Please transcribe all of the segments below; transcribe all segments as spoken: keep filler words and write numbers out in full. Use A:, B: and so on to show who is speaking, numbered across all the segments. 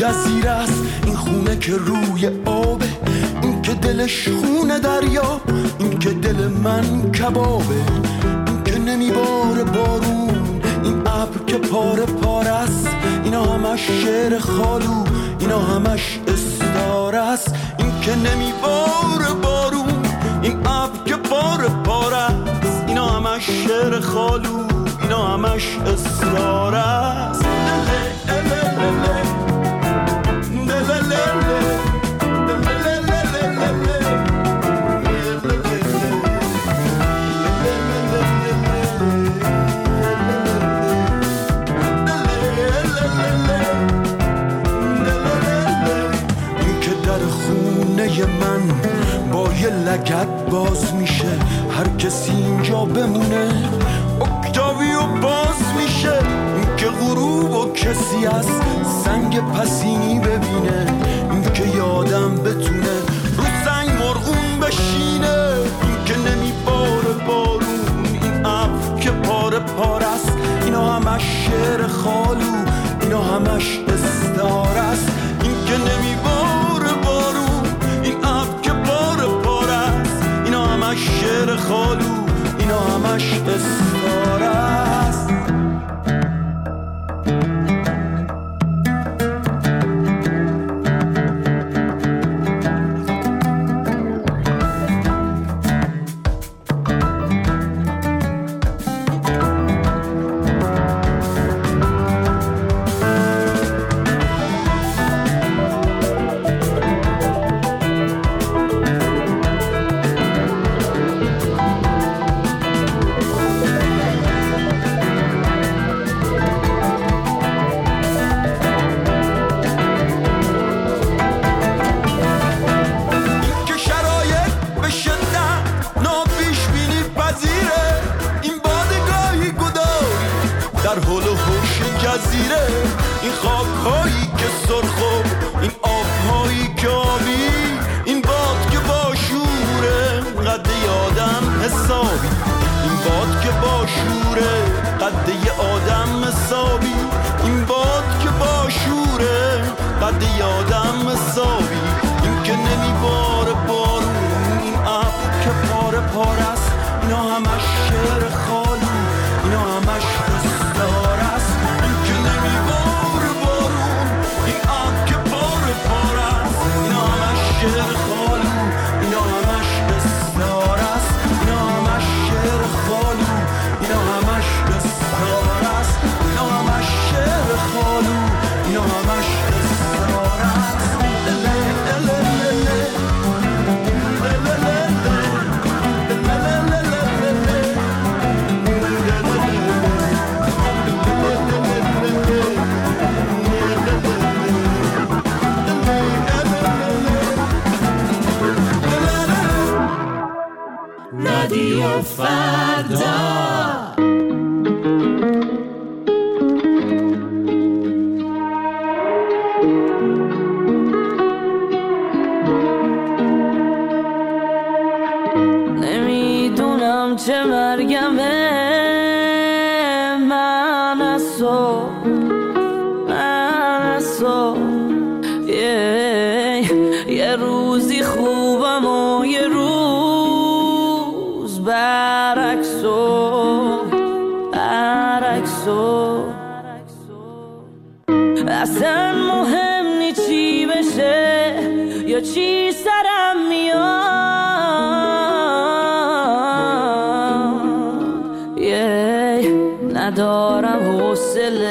A: جزیره است این خونه که روی آبه، این که دلش خونه دریا، این که دل من کبابه، این که نمیباره بارون، این ابر که پاره پاره است، اینا همش شعر خالو، اینا همش استاره است. این که نمیباره بارون، این ابر که پاره پاره است، اینا همش شعر خالو، اینا همش استاره است. من با یه لگد باز میشه، هر کسی اینجا بمونه اکتاویو باز میشه. این که غروب و کسی از سنگ پسینی ببینه، این که یادم بتونه رو سنگ مرغون بشینه. این که نمیباره بارون، این ابر که پاره پاره است، اینا همش شعر خالو، اینا همش استعاره است. این که نمیباره بارون، این ابر که پاره پاره است، اینا همش شعر خالو، اینا همش استعاره است. این خاک‌هایی که سرخو، این آب‌هایی که آبی، این باد که با شوره قد آدم حسابی، این باد که با شوره قد آدم حسابی، این باد که با شوره قد آدم حسابی. این که نمیباره بارون، این ابر که پاره پاره است، اینا همش شعر خالو، اینا همش استعاره است. این که نمیباره بارون، این ابر که پاره پاره است، اینا همش شعر خالو، اینا همش استعاره است. اینا همش شعر خالو، اینا همش استعاره است. اینا همش شعر خالو، اینا همش استعاره است. رادیو فردا نمیدونم چه مرگمه، من از تو، من از تو، یه روزی خوبم و یه روز برعکسو، برعکسو. اصلا مهم نی چی بشه یا چی سرم میاد، yeah. ندارم حوصله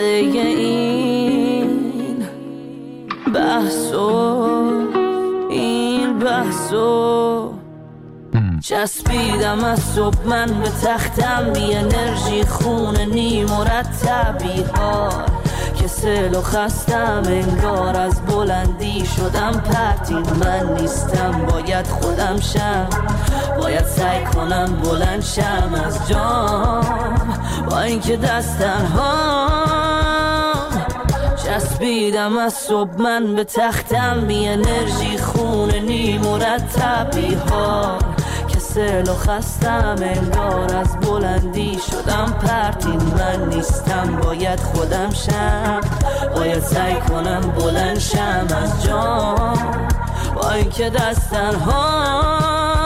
A: این بحثو، این بحثو. چسبیدم از صبح من به تختم، بی انرژی خونه نی مرتبی ها، کسل و خستم انگار از بلندی شدم پرتین. من نیستم باید خودم شم، باید سعی کنم بلند شم از جام، با اینکه دستن هام. چسبیدم از صبح من به تختم، بی انرژی خونه نی مرتبی ها،
B: کسل و خستم انگار از بلندی شدم پرتین من نیستم باید خودم شم باید سعی کنم بلند شم از جام با اینکه دست تنها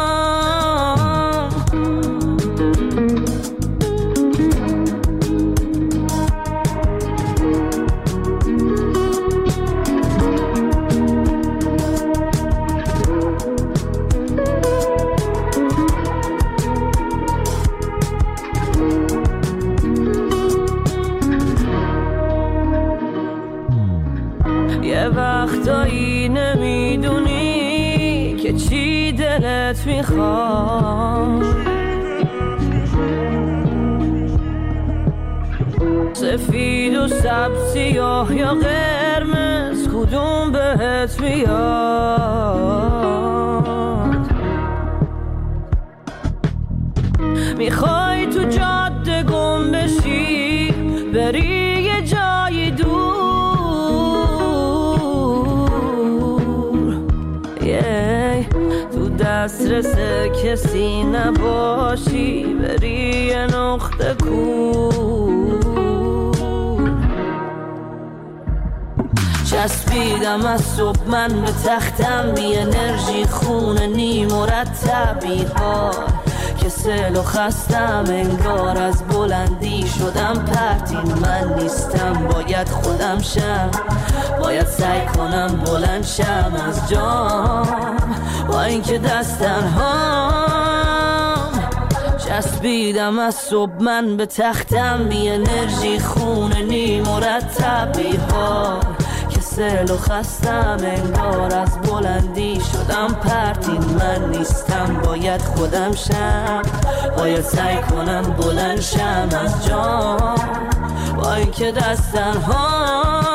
B: یه وقتایی نمیدونی که چی دلت میخواد سفید و سبز سیاه یا قرمز کدوم بهت میاد میخوای تو جاده گم بشی بری یه جای دور تو دسترس کسی نباشی بری یه نقطه کور چسبیدم از صبح من به تختم بی انرژی خونه نی مرتبی ها کسل و خستم انگار از بلندی شدم پرتین من نیستم باید خودم شم باید سعی کنم بلند شم از جام با اینکه دست تنهام چسبیدم از صبح من به تختم بی انرژی خونه نی مرتبی ها کسل و خستم انگار از بلندی شدم پرتین من نیستم باید خودم شم باید سعی کنم بلند شم از جام با اینکه دست تنهام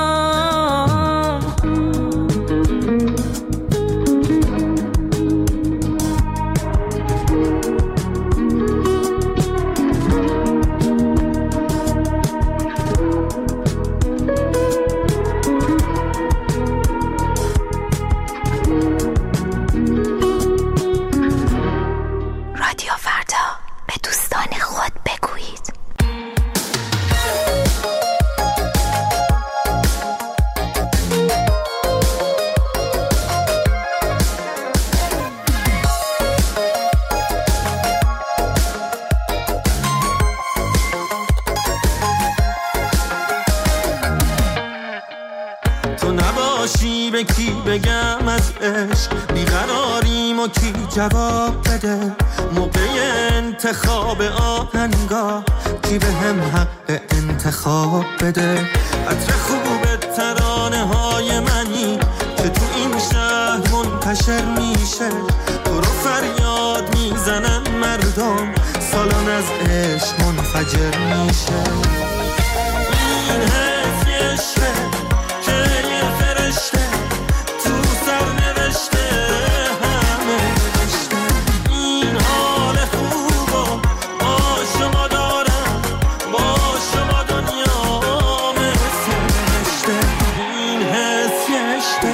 A: به کی بگم از عشق بیقراریم و کی جواب بده موقع انتخاب آهنگا کی به هم حق انتخاب بده عطر خوب ترانه های منی که تو این شهر منتشر میشه تو رو فریاد میزنن مردم سالان از عشق منفجر میشه این حس یه عشقه که یه فرشته تو سر نوشته همه نوشته این حال خوبا با شما دارم با شما دنیا مثل نوشته این حس یه عشقه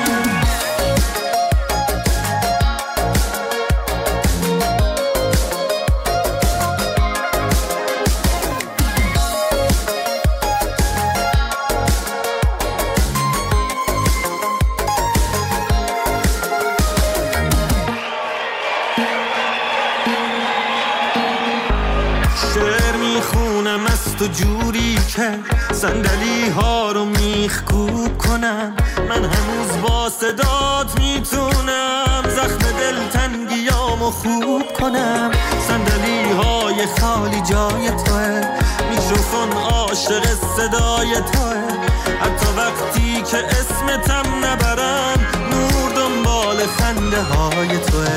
A: تو جوری که صندلی ها رو میخکوب کنم من هنوز با صدات میتونم زخم دلتنگیامو خوب کنم صندلی های خالی جای توه میکروفون عاشق صدای توه حتی وقتی که اسمتم نبرم نور دنبال خنده های توه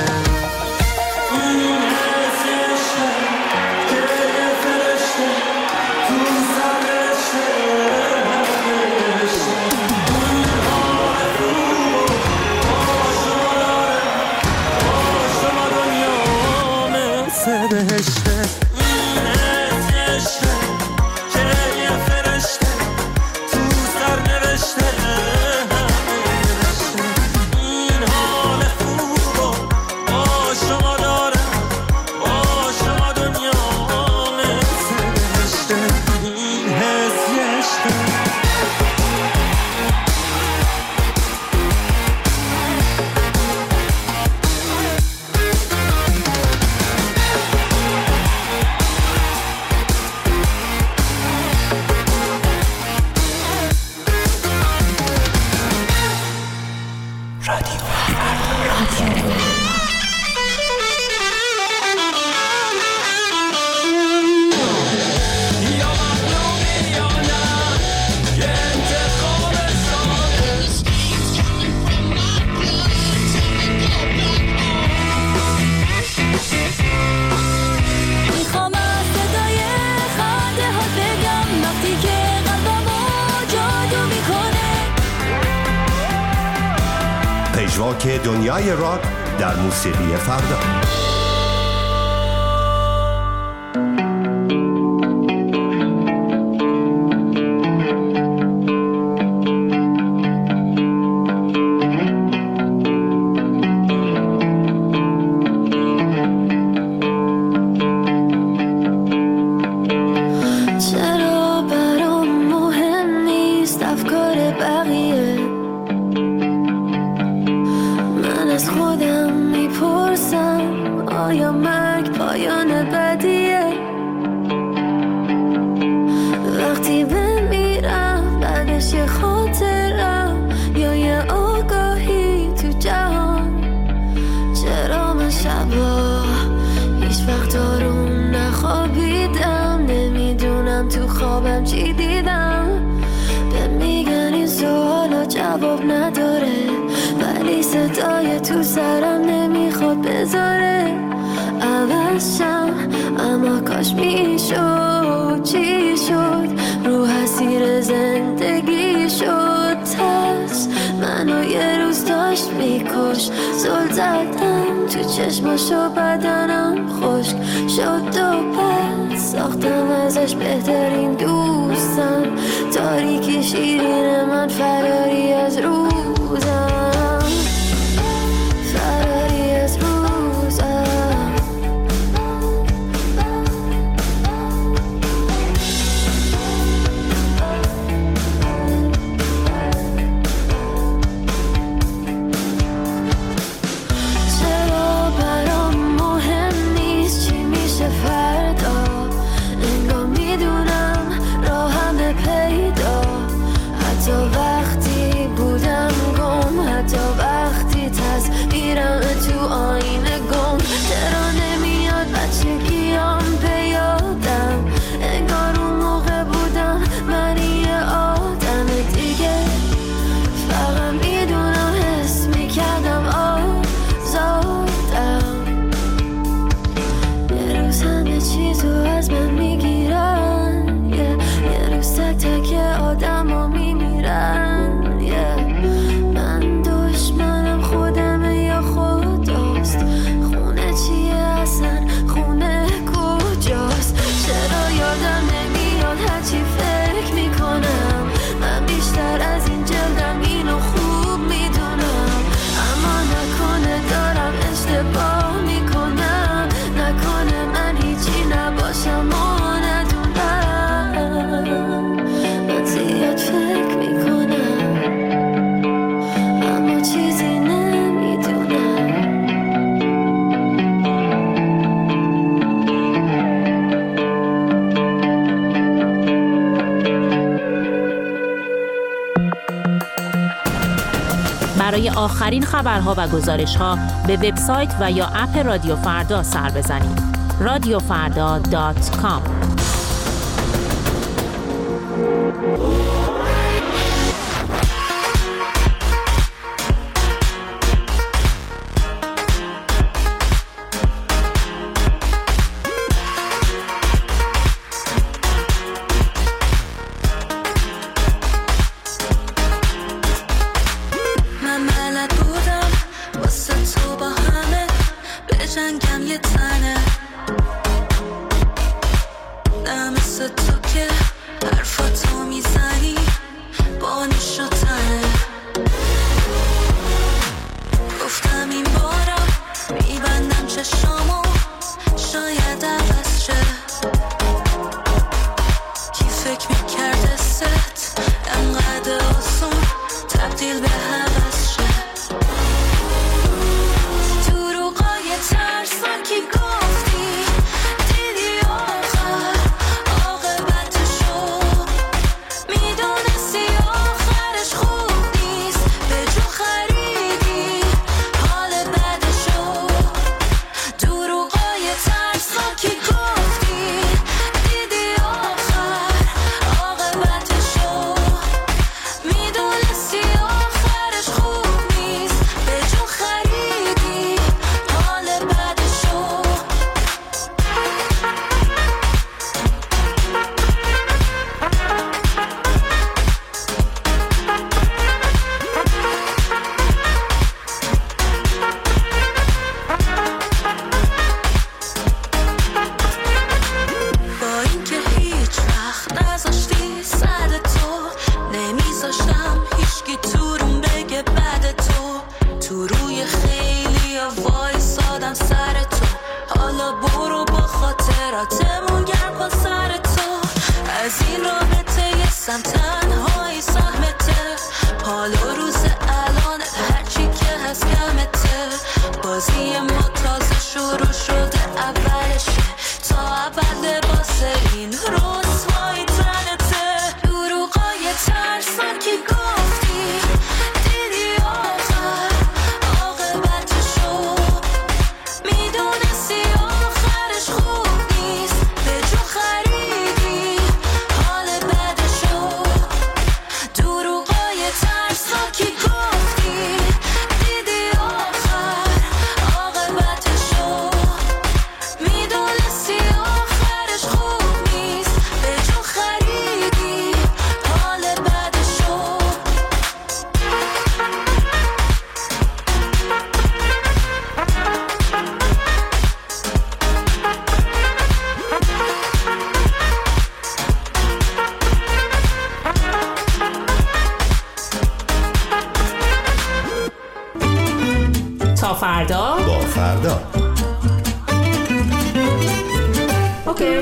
A: بهشته این عشقه که یه فرشته تو سر نوشته این حال خوب با
C: پژواک دنیای راک در موسیقی فردا.
D: چشماشو بدنم خشک شد و پس ساختم ازش بهترین دوستم، تاریکی شیرین من فراری از روزم، فراری از روزم.
E: برای آخرین خبرها و گزارش‌ها به وبسایت و یا اپ رادیو فردا سر بزنید. رادیو فردا دات کام.
B: حواسم تنهایی سهمته حال و روز الان هرچی که هست کمته بازی ما تازه شروع شده اولشه تا اول واسه این رسوایی تنته دروغای ترسن که گفتی دیدی آخر عاقبتشو میدونستی آخرش خوب نیست به جو خریدی حال بدشو دروغای ترسن که گفتی دیدی آخر عاقبتشو میدونستی آخرش خوب نیست به جو خریدی حال بدشو
E: تا فردا
C: با فردا.
E: اوکی.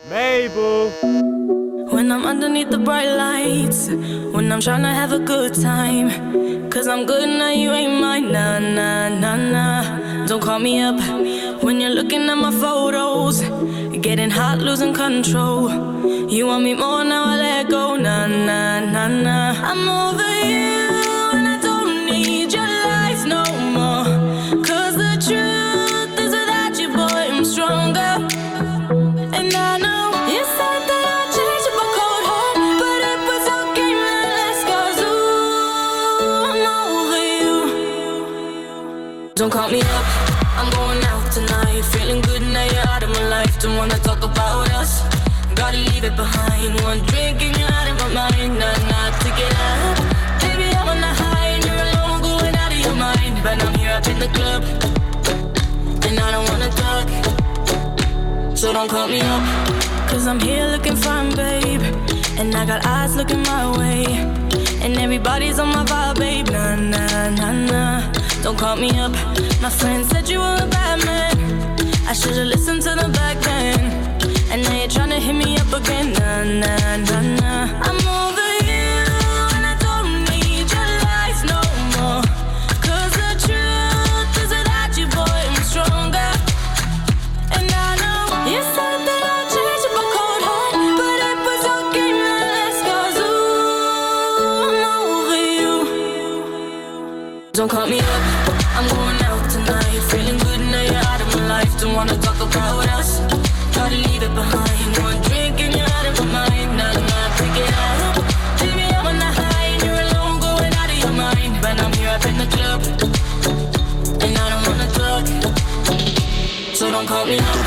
B: When I'm underneath the bright lights, when I'm trying to have a good time, cause I'm good now, you ain't mine, nah, nah, nah, nah. Don't call me up when you're looking at my photos, getting hot, losing control. You want me more now, I let go, nah, nah, nah, nah. I'm over you and I don't need your lies no more, cause the truth is without you, boy, I'm stronger. And I know you said that I'd change up a cold heart, but it was your game that last, cause ooh, I'm over you. Don't call me up, I'm going out tonight, feeling good now you're out of my life. Don't wanna talk about us, gotta leave it behind. One drink and you're out of my mind, not not to get out. Baby, I'm on the high and you're alone, going out of your mind. But I'm here up in the club, and I don't wanna talk, so don't call me up, cause I'm here looking fine, babe, and I got eyes looking my way, and everybody's on my vibe, babe, nah, nah, nah, nah. Don't call me up, my friend said you were a bad man, I should've listened to the back then, and now you're tryna hit me up again, nah, nah, nah, nah. I'm over you, and I don't need your lies no more, cause the truth is without you, boy, I'm stronger. And I know you said that I'd change up a cold heart, but it was your game that last, cause ooh, I'm over you. Don't call me up, I'm going out tonight, feeling good now you're out of my life. Don't wanna talk about us, gotta leave it behind. One drink and you're out of my mind, not enough to get out. Baby, I'm on the high and you're alone, going out of your mind. But I'm here up in the club, and I don't wanna talk, so don't call me up.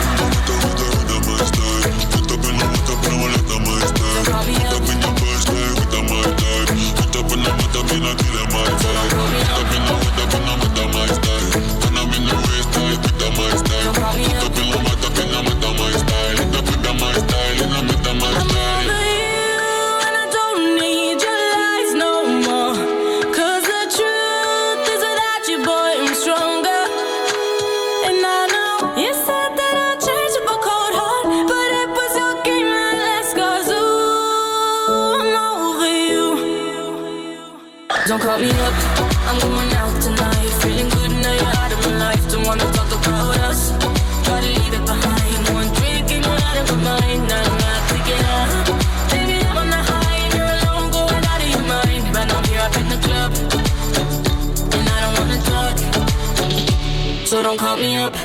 B: Don't call me up, I'm going out tonight, feeling good now you're out of my life. Don't wanna talk about us, try to leave it behind. One drink and you're out of my mind, not enough to get out. Baby, I'm on the high and you're alone, going out of your mind. But I'm here up in the club, and I don't wanna talk, so don't call me up.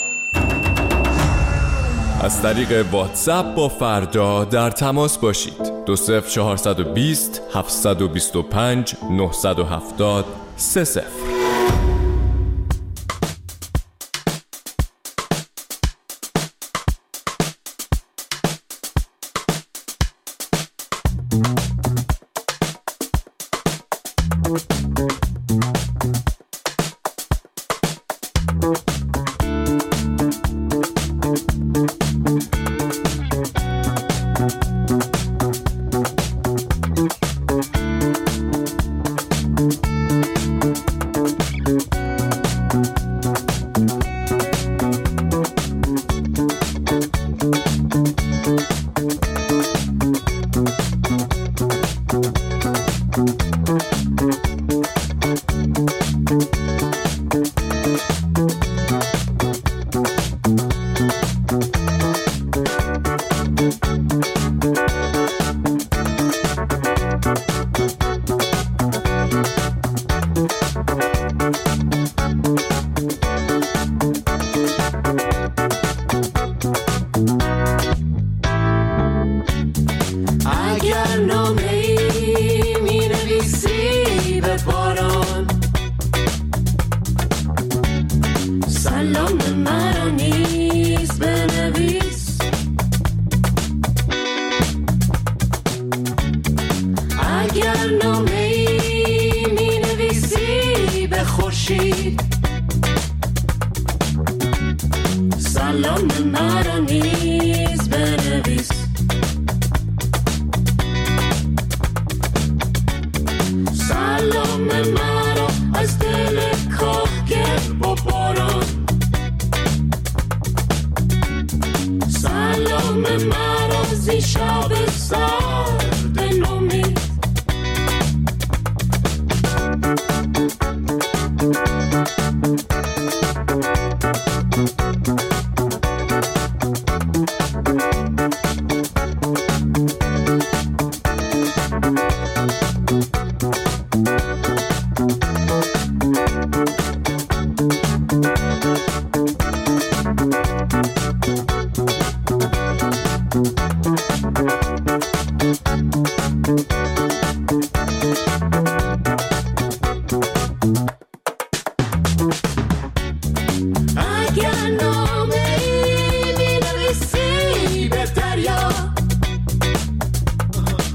F: از طریق واتساپ با فردا در تماس باشید. دو صفر چهارصد و بیست هفتصد و بیست و پنج نهصد و هفتاد سه صفر.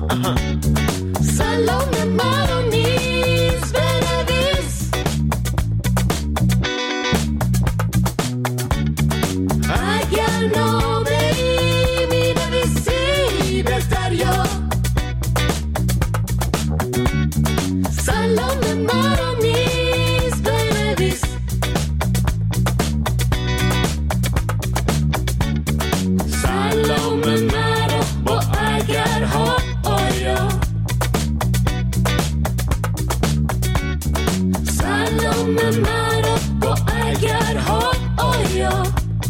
D: سلام مرا نیز بنویس، اگر نامه ای می نویسی به دریا. سلام مرا نیز بنویس، سلام مرا با اگرها آیا. سلام مرا با اگرها آیا.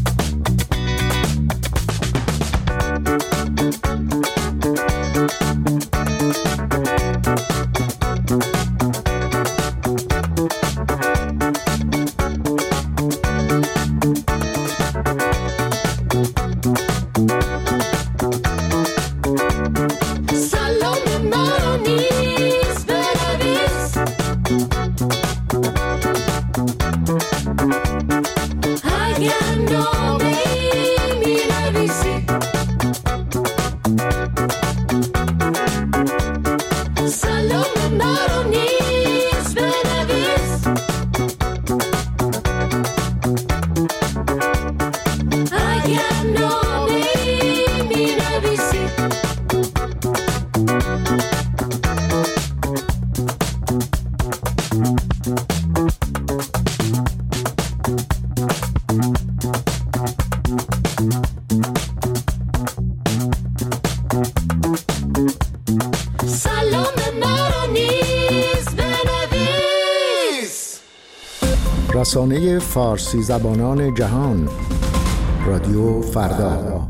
G: رسانه فارسی زبانان جهان، رادیو فردا.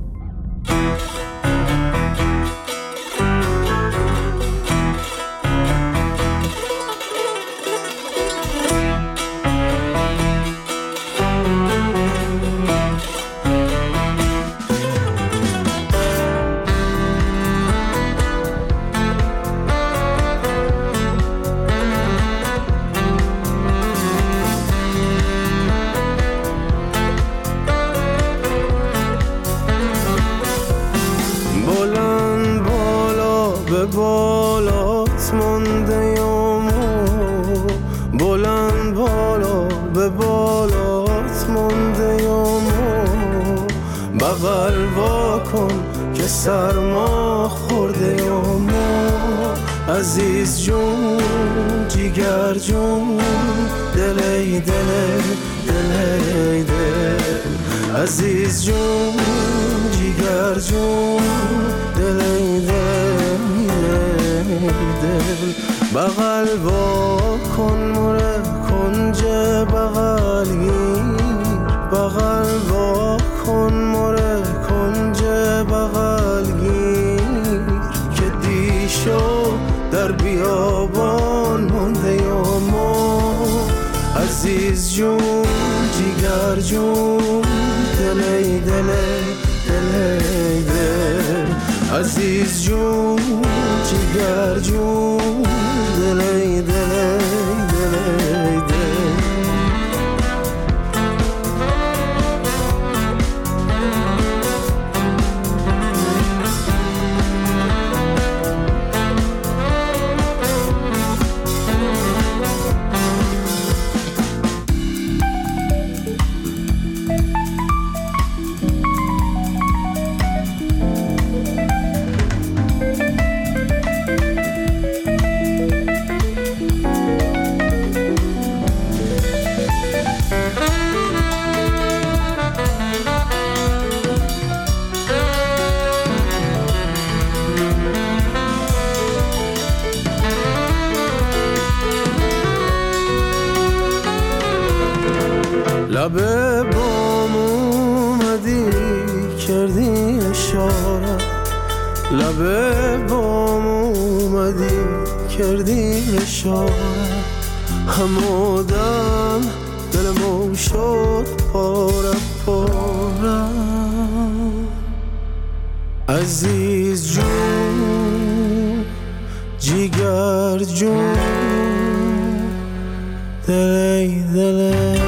A: بالات مونده یامو، بلند بالا به بالات مونده یامو. بغل واکن که سرما خورده یامو. عزیز جون جیگر جون دلی دل دلی دل. عزیز جون جیگر جون دلی دل دل. بغل وا کن مره کنج بغلگیر. بغل وا کن مره کنج بغلگیر. که دیشو در بیابان مونده یامو. عزیز جون جیگر جون دلی دلی دلی دل. عزیز جون جیگر جون دلی دلی دلی دل. لبه بام اومدی کردی اشاره. لبه بام اومدی کردی اشاره. همودم دلمو شد پاره پاره. عزیز جون جیگر جون دلی دلی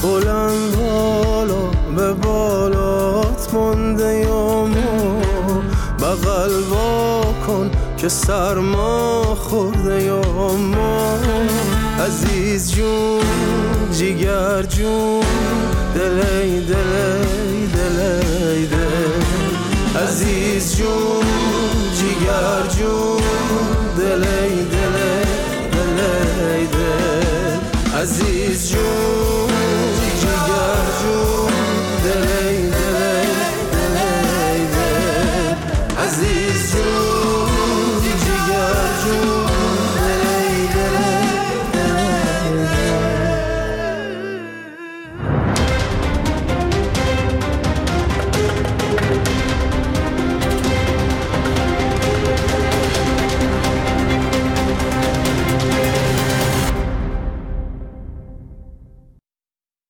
H: بلند بالا به بالات مونده یا ما بغل وا کن که سرما خورده یا ما عزیز جون جیگر جون دلی دلی دلی دل عزیز جون جیگر جون دلی